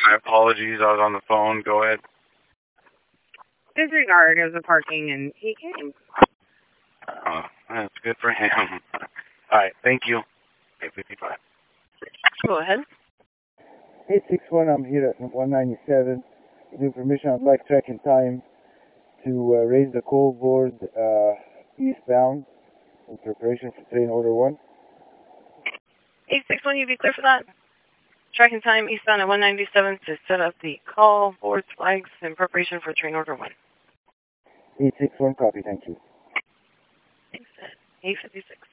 My apologies. I was on the phone. Go ahead. Disregard of the parking, and he came. That's good for him. All right. Thank you. 855. Go ahead. 861, I'm here at 197. With your permission, I'd like track and time to raise the call board eastbound in preparation for train order 1. 861, you be clear for that? Tracking time eastbound at 197 to set up the call board flags in preparation for train order 1. 861, copy, thank you. Thanks, 856.